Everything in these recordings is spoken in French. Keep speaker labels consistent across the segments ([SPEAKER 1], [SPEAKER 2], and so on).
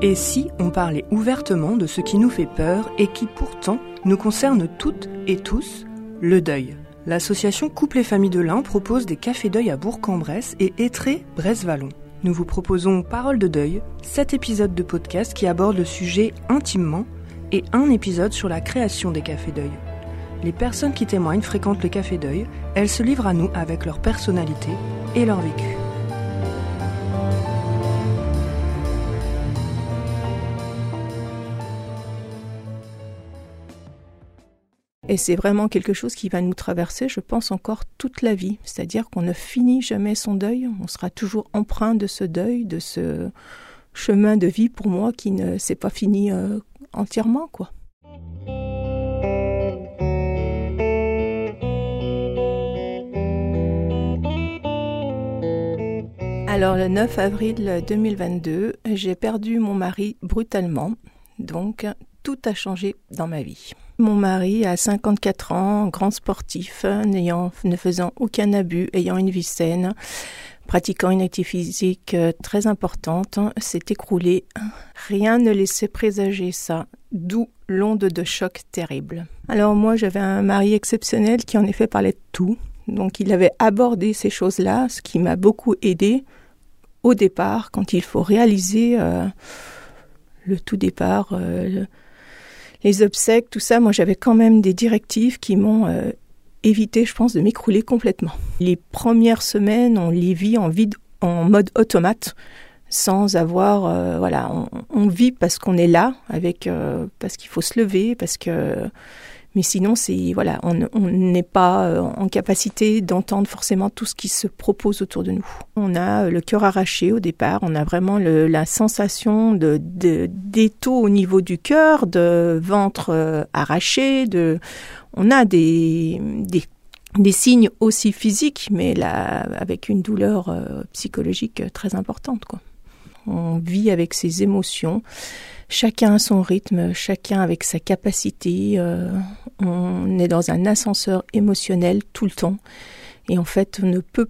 [SPEAKER 1] Et si on parlait ouvertement de ce qui nous fait peur et qui pourtant nous concerne toutes et tous, le deuil. L'association Couple et Famille de l'Ain propose des cafés deuil à Bourg-en-Bresse et Étré, Bresse-Vallon. Nous vous proposons Parole de deuil, 7 épisodes de podcast qui abordent le sujet intimement et un épisode sur la création des cafés deuil. Les personnes qui témoignent fréquentent le café deuil, elles se livrent à nous avec leur personnalité et leur vécu.
[SPEAKER 2] Et c'est vraiment quelque chose qui va nous traverser, je pense, encore toute la vie. C'est-à-dire qu'on ne finit jamais son deuil, on sera toujours empreint de ce deuil, de ce chemin de vie pour moi qui ne s'est pas fini entièrement, quoi. Alors le 9 avril 2022, j'ai perdu mon mari brutalement, donc tout a changé dans ma vie. Mon mari a 54 ans, grand sportif, ne faisant aucun abus, ayant une vie saine, pratiquant une activité physique très importante, s'est écroulé. Rien ne laissait présager ça, d'où l'onde de choc terrible. Alors moi, j'avais un mari exceptionnel qui en effet parlait de tout. Donc il avait abordé ces choses-là, ce qui m'a beaucoup aidée au départ, quand il faut réaliser le tout départ, les obsèques, tout ça. Moi, j'avais quand même des directives qui m'ont évité, je pense, de m'écrouler complètement. Les premières semaines, on les vit en mode automate, sans avoir, on vit parce qu'on est là, parce qu'il faut se lever, mais sinon, on n'est pas en capacité d'entendre forcément tout ce qui se propose autour de nous. On a le cœur arraché au départ, on a vraiment la sensation d'étau au niveau du cœur, de ventre arraché, on a des signes aussi physiques, mais là, avec une douleur psychologique très importante, quoi. On vit avec ses émotions. Chacun a son rythme, chacun avec sa capacité. On est dans un ascenseur émotionnel tout le temps. Et en fait,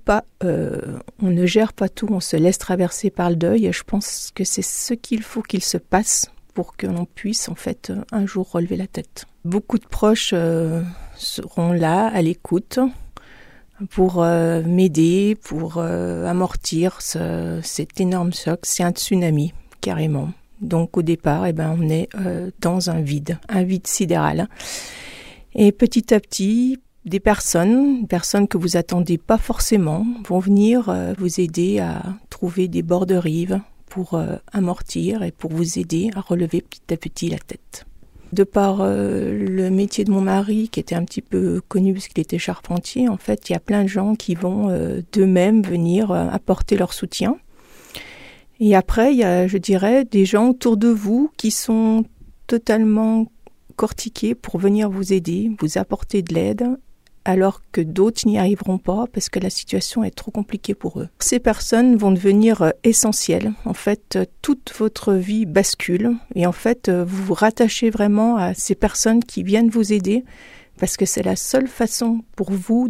[SPEAKER 2] on ne gère pas tout, on se laisse traverser par le deuil. Et je pense que c'est ce qu'il faut qu'il se passe pour que l'on puisse en fait un jour relever la tête. Beaucoup de proches seront là, à l'écoute, pour m'aider, pour amortir cet énorme choc. C'est un tsunami, carrément. Donc au départ, on est dans un vide sidéral. Et petit à petit, des personnes que vous attendez pas forcément, vont venir vous aider à trouver des bords de rive pour amortir et pour vous aider à relever petit à petit la tête. De par le métier de mon mari, qui était un petit peu connu puisqu'il était charpentier, en fait, il y a plein de gens qui vont d'eux-mêmes venir apporter leur soutien. Et après, il y a, je dirais, des gens autour de vous qui sont totalement cortiqués pour venir vous aider, vous apporter de l'aide, alors que d'autres n'y arriveront pas parce que la situation est trop compliquée pour eux. Ces personnes vont devenir essentielles. En fait, toute votre vie bascule et en fait, vous vous rattachez vraiment à ces personnes qui viennent vous aider parce que c'est la seule façon pour vous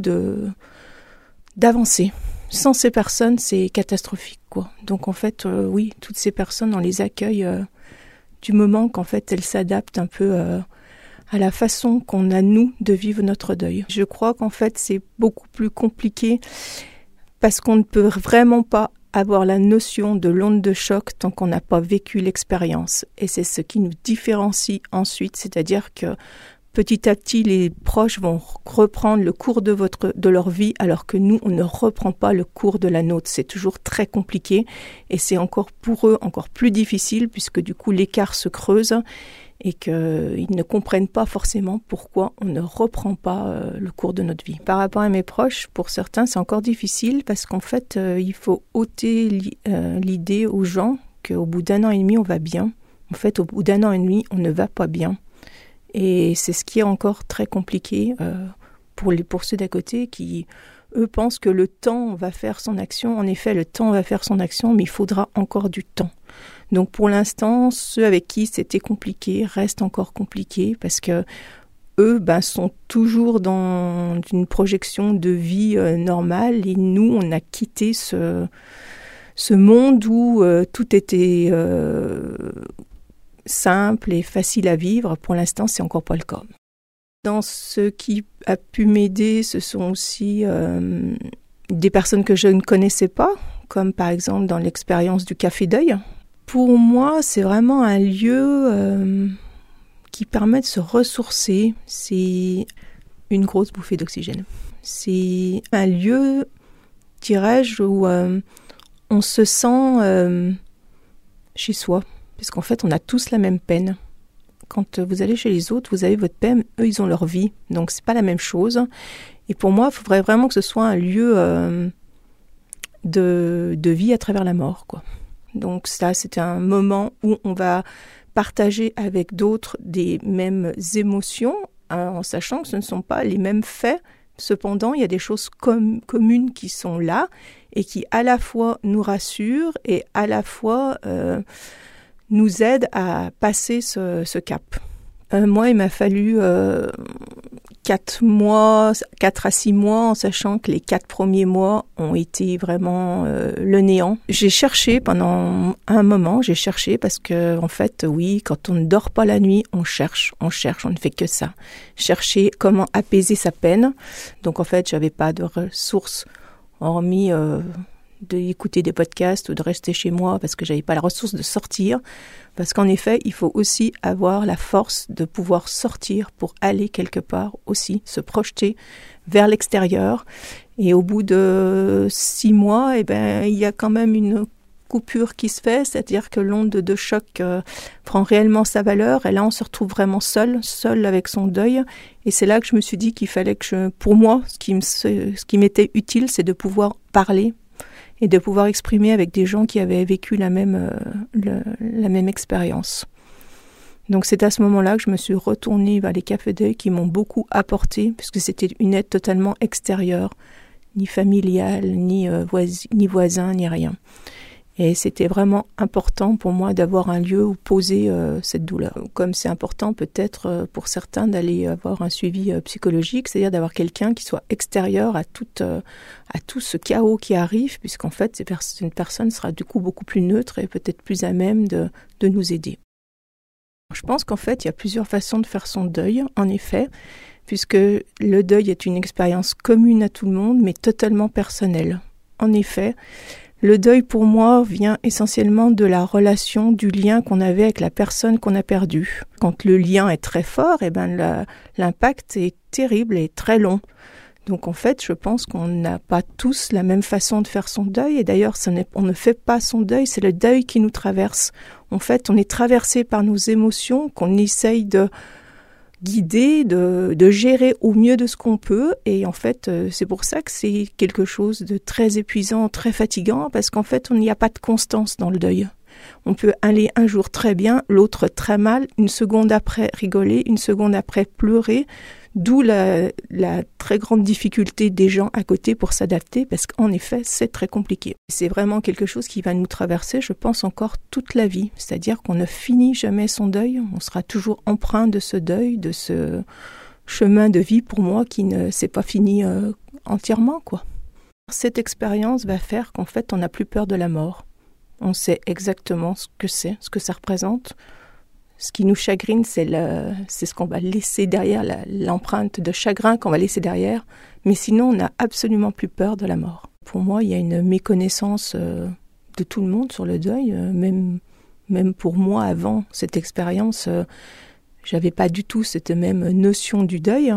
[SPEAKER 2] d'avancer. Sans ces personnes, c'est catastrophique, quoi. Donc en fait, oui, toutes ces personnes, on les accueille du moment qu'en fait, elles s'adaptent un peu à la façon qu'on a, nous, de vivre notre deuil. Je crois qu'en fait, c'est beaucoup plus compliqué parce qu'on ne peut vraiment pas avoir la notion de l'onde de choc tant qu'on n'a pas vécu l'expérience. Et c'est ce qui nous différencie ensuite, c'est-à-dire que petit à petit, les proches vont reprendre le cours de leur vie, alors que nous, on ne reprend pas le cours de la nôtre. C'est toujours très compliqué et c'est encore pour eux encore plus difficile puisque du coup, l'écart se creuse et qu'ils ne comprennent pas forcément pourquoi on ne reprend pas le cours de notre vie. Par rapport à mes proches, pour certains, c'est encore difficile parce qu'en fait, il faut ôter l'idée aux gens qu'au bout d'1 an et demi, on va bien. En fait, au bout d'1 an et demi, on ne va pas bien. Et c'est ce qui est encore très compliqué pour ceux d'à côté qui, eux, pensent que le temps va faire son action. En effet, le temps va faire son action, mais il faudra encore du temps. Donc pour l'instant, ceux avec qui c'était compliqué restent encore compliqués parce que eux sont toujours dans une projection de vie normale et nous, on a quitté ce ce monde où tout était simple et facile à vivre. Pour l'instant, c'est encore pas le cas. Dans ce qui a pu m'aider, ce sont aussi des personnes que je ne connaissais pas, comme par exemple dans l'expérience du Café Deuil. Pour moi, c'est vraiment un lieu qui permet de se ressourcer. C'est une grosse bouffée d'oxygène. C'est un lieu, dirais-je, où on se sent chez soi. Parce qu'en fait, on a tous la même peine. Quand vous allez chez les autres, vous avez votre peine, eux, ils ont leur vie. Donc, c'est pas la même chose. Et pour moi, il faudrait vraiment que ce soit un lieu de vie à travers la mort, quoi. Donc ça, c'est un moment où on va partager avec d'autres des mêmes émotions, en sachant que ce ne sont pas les mêmes faits. Cependant, il y a des choses communes qui sont là et qui à la fois nous rassurent et à la fois nous aident à passer ce cap. Moi, il m'a fallu 4 à 6 mois, en sachant que les 4 premiers mois ont été vraiment le néant. J'ai cherché pendant un moment, parce que, en fait, oui, quand on ne dort pas la nuit, on cherche, on ne fait que ça. Chercher comment apaiser sa peine. Donc, en fait, j'avais pas de ressources, hormis d'écouter des podcasts ou de rester chez moi parce que j'avais pas la ressource de sortir. Parce qu'en effet, il faut aussi avoir la force de pouvoir sortir pour aller quelque part aussi, se projeter vers l'extérieur. Et au bout de 6 mois, il y a quand même une coupure qui se fait, c'est-à-dire que l'onde de choc prend réellement sa valeur. Et là, on se retrouve vraiment seul avec son deuil. Et c'est là que je me suis dit qu'il fallait pour moi, ce qui m'était utile, c'est de pouvoir parler et de pouvoir exprimer avec des gens qui avaient vécu la même expérience. Donc c'est à ce moment-là que je me suis retournée vers les cafés deuil qui m'ont beaucoup apporté, puisque c'était une aide totalement extérieure, ni familiale, ni voisin, ni rien. Et c'était vraiment important pour moi d'avoir un lieu où poser cette douleur. Comme c'est important peut-être pour certains d'aller avoir un suivi psychologique, c'est-à-dire d'avoir quelqu'un qui soit extérieur à tout ce chaos qui arrive, puisqu'en fait une personne sera du coup beaucoup plus neutre et peut-être plus à même de nous aider. Je pense qu'en fait il y a plusieurs façons de faire son deuil, en effet, puisque le deuil est une expérience commune à tout le monde, mais totalement personnelle. En effet, le deuil, pour moi, vient essentiellement de la relation, du lien qu'on avait avec la personne qu'on a perdue. Quand le lien est très fort, l'impact est terrible et très long. Donc en fait, je pense qu'on n'a pas tous la même façon de faire son deuil. Et d'ailleurs, on ne fait pas son deuil, c'est le deuil qui nous traverse. En fait, on est traversé par nos émotions qu'on essaye de guider, de gérer au mieux de ce qu'on peut. Et en fait, c'est pour ça que c'est quelque chose de très épuisant, très fatigant, parce qu'en fait, il n'y a pas de constance dans le deuil. On peut aller un jour très bien, l'autre très mal, une seconde après rigoler, une seconde après pleurer, d'où la très grande difficulté des gens à côté pour s'adapter, parce qu'en effet, c'est très compliqué. C'est vraiment quelque chose qui va nous traverser, je pense, encore toute la vie. C'est-à-dire qu'on ne finit jamais son deuil, on sera toujours empreint de ce deuil, de ce chemin de vie, pour moi, qui ne s'est pas fini entièrement, quoi. Cette expérience va faire qu'en fait, on n'a plus peur de la mort. On sait exactement ce que c'est, ce que ça représente. Ce qui nous chagrine, c'est ce qu'on va laisser derrière, l'empreinte de chagrin qu'on va laisser derrière. Mais sinon, on n'a absolument plus peur de la mort. Pour moi, il y a une méconnaissance de tout le monde sur le deuil. Même pour moi, avant cette expérience, j'avais pas du tout cette même notion du deuil.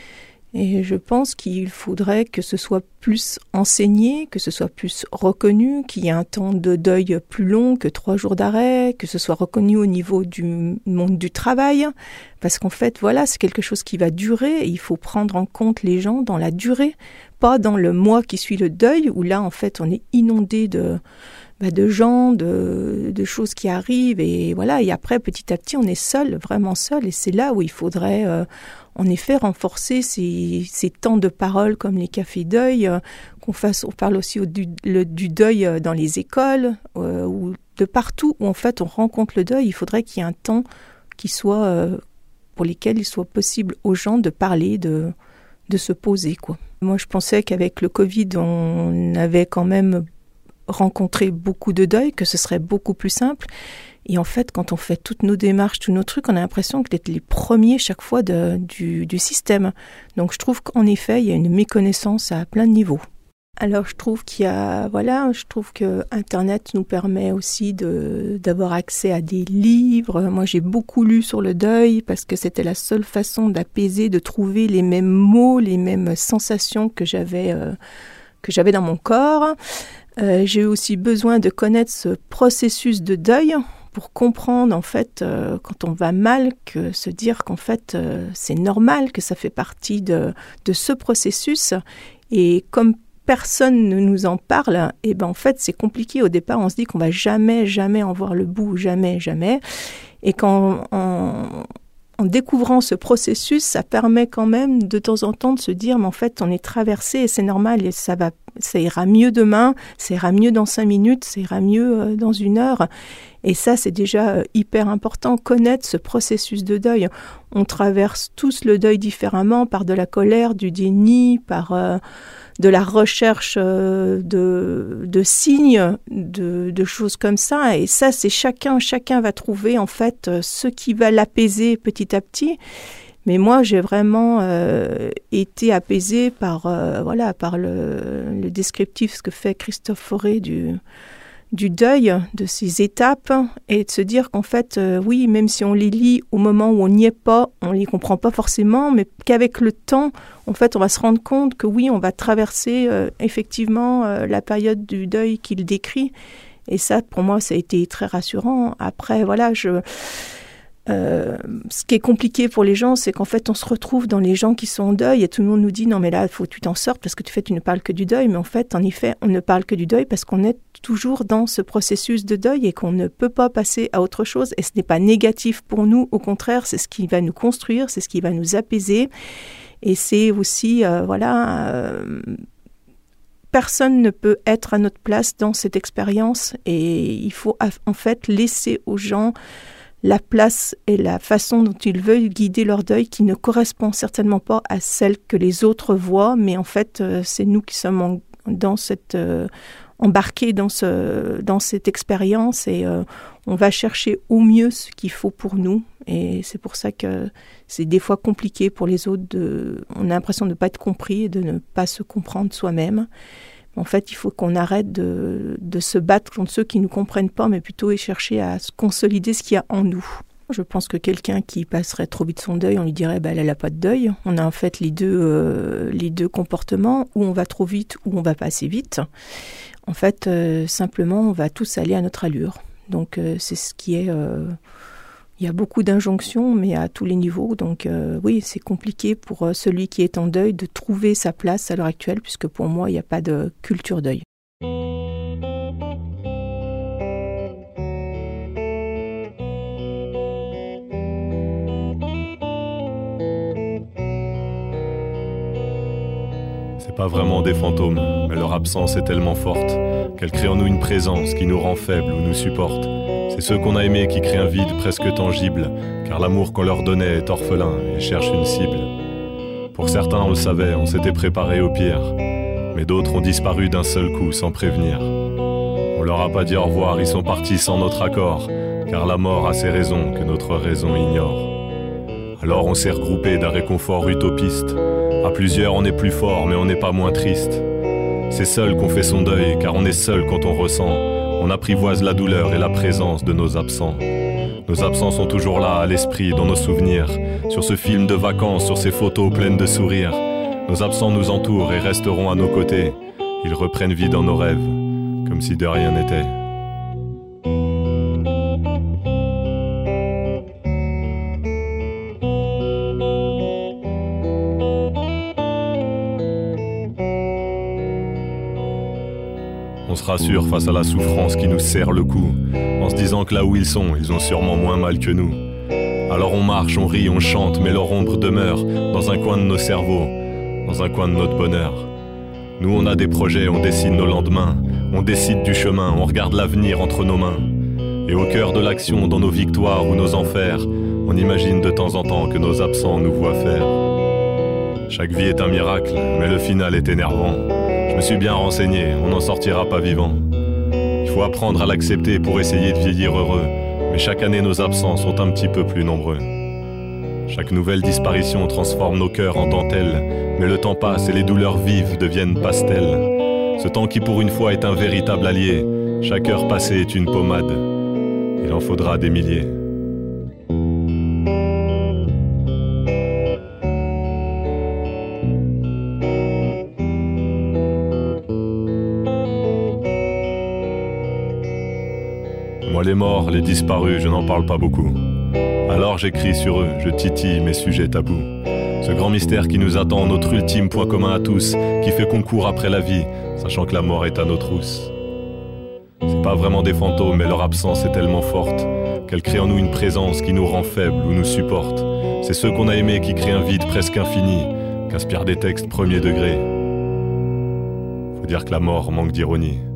[SPEAKER 2] Et je pense qu'il faudrait que ce soit plus enseigné, que ce soit plus reconnu, qu'il y ait un temps de deuil plus long que 3 jours d'arrêt, que ce soit reconnu au niveau du monde du travail. Parce qu'en fait, voilà, c'est quelque chose qui va durer et il faut prendre en compte les gens dans la durée, pas dans le mois qui suit le deuil, où là, en fait, on est inondé de gens, de choses qui arrivent. Et voilà, et après, petit à petit, on est seul, vraiment seul. Et c'est là où il faudrait en effet renforcer ces temps de parole comme les cafés deuil, on parle aussi du deuil dans les écoles, ou de partout où en fait on rencontre le deuil. Il faudrait qu'il y ait un temps qui soit pour lesquels il soit possible aux gens de parler, de se poser, quoi. Moi je pensais qu'avec le Covid on avait quand même rencontré beaucoup de deuils, que ce serait beaucoup plus simple. Et en fait, quand on fait toutes nos démarches, tous nos trucs, on a l'impression d'être les premiers chaque fois du système. Donc je trouve qu'en effet, il y a une méconnaissance à plein de niveaux. Alors je trouve je trouve que Internet nous permet aussi d'avoir accès à des livres. Moi j'ai beaucoup lu sur le deuil parce que c'était la seule façon d'apaiser, de trouver les mêmes mots, les mêmes sensations que j'avais dans mon corps. J'ai eu aussi besoin de connaître ce processus de deuil pour comprendre en fait quand on va mal, que se dire qu'en fait c'est normal, que ça fait partie de ce processus. Et comme personne ne nous en parle, et ben en fait c'est compliqué. Au départ on se dit qu'on va jamais en voir le bout, jamais. Et en découvrant ce processus, ça permet quand même de temps en temps de se dire mais en fait on est traversé et c'est normal, et ça ira mieux demain, ça ira mieux dans 5 minutes, ça ira mieux dans 1 heure. Et ça c'est déjà hyper important, connaître ce processus de deuil. On traverse tous le deuil différemment, par de la colère, du déni, par de la recherche de signes, de choses comme ça. Et ça, c'est chacun va trouver en fait ce qui va l'apaiser petit à petit. Mais moi, j'ai vraiment été apaisée par le descriptif, ce que fait Christophe Fauré du deuil, de ces étapes, et de se dire qu'en fait, oui, même si on les lit au moment où on n'y est pas, on les comprend pas forcément, mais qu'avec le temps, en fait, on va se rendre compte que oui, on va traverser effectivement la période du deuil qu'il décrit. Et ça, pour moi, ça a été très rassurant. Après, ce qui est compliqué pour les gens, c'est qu'en fait, on se retrouve dans les gens qui sont en deuil et tout le monde nous dit « Non, mais là, il faut que tu t'en sortes parce que tu ne parles que du deuil. » Mais en fait, on ne parle que du deuil parce qu'on est toujours dans ce processus de deuil et qu'on ne peut pas passer à autre chose. Et ce n'est pas négatif pour nous. Au contraire, c'est ce qui va nous construire, c'est ce qui va nous apaiser. Et c'est aussi, personne ne peut être à notre place dans cette expérience. Et il faut en fait laisser aux gens la place et la façon dont ils veulent guider leur deuil, qui ne correspond certainement pas à celle que les autres voient, mais en fait, c'est nous qui sommes embarqués dans cette expérience, et on va chercher au mieux ce qu'il faut pour nous. Et c'est pour ça que c'est des fois compliqué pour les autres. On a l'impression de ne pas être compris et de ne pas se comprendre soi-même. En fait, il faut qu'on arrête de se battre contre ceux qui ne nous comprennent pas, mais plutôt chercher à consolider ce qu'il y a en nous. Je pense que quelqu'un qui passerait trop vite son deuil, on lui dirait elle n'a pas de deuil. On a en fait les deux comportements, où on va trop vite, ou on va pas assez vite. En fait, simplement, on va tous aller à notre allure. Donc, c'est ce qui est... Il y a beaucoup d'injonctions, mais à tous les niveaux. Donc oui, c'est compliqué pour celui qui est en deuil de trouver sa place à l'heure actuelle, puisque pour moi, il n'y a pas de culture deuil.
[SPEAKER 3] C'est pas vraiment des fantômes, mais leur absence est tellement forte qu'elle crée en nous une présence qui nous rend faibles ou nous supporte. C'est ceux qu'on a aimés qui créent un vide presque tangible, car l'amour qu'on leur donnait est orphelin et cherche une cible. Pour certains, on le savait, on s'était préparé au pire, mais d'autres ont disparu d'un seul coup sans prévenir. On leur a pas dit au revoir, ils sont partis sans notre accord, car la mort a ses raisons que notre raison ignore. Alors on s'est regroupé d'un réconfort utopiste. À plusieurs, on est plus fort, mais on n'est pas moins triste. C'est seul qu'on fait son deuil, car on est seul quand on ressent. On apprivoise la douleur et la présence de nos absents. Nos absents sont toujours là, à l'esprit, dans nos souvenirs. Sur ce film de vacances, sur ces photos pleines de sourires. Nos absents nous entourent et resteront à nos côtés. Ils reprennent vie dans nos rêves, comme si de rien n'était. On se rassure face à la souffrance qui nous serre le cou, en se disant que là où ils ont sûrement moins mal que nous. Alors on marche, on rit, on chante, mais leur ombre demeure dans un coin de nos cerveaux, dans un coin de notre bonheur. Nous on a des projets, on dessine nos lendemains, on décide du chemin, on regarde l'avenir entre nos mains. Et au cœur de l'action, dans nos victoires ou nos enfers, on imagine de temps en temps que nos absents nous voient faire. Chaque vie est un miracle, mais le final est énervant. Je me suis bien renseigné, on n'en sortira pas vivant. faut apprendre à l'accepter pour essayer de vieillir heureux, mais chaque année nos absents sont un petit peu plus nombreux. Chaque nouvelle disparition transforme nos cœurs en dentelle, mais le temps passe et les douleurs vives deviennent pastels. Ce temps qui pour une fois est un véritable allié, chaque heure passée est une pommade. Il en faudra des milliers. Moi les morts, les disparus, je n'en parle pas beaucoup. Alors j'écris sur eux, je titille mes sujets tabous. Ce grand mystère qui nous attend, notre ultime point commun à tous, qui fait qu'on court après la vie, sachant que la mort est à nos trousses. C'est pas vraiment des fantômes, mais leur absence est tellement forte qu'elle crée en nous une présence qui nous rend faibles ou nous supporte. C'est ceux qu'on a aimés qui créent un vide presque infini, qu'inspirent des textes premier degré. Faut dire que la mort manque d'ironie.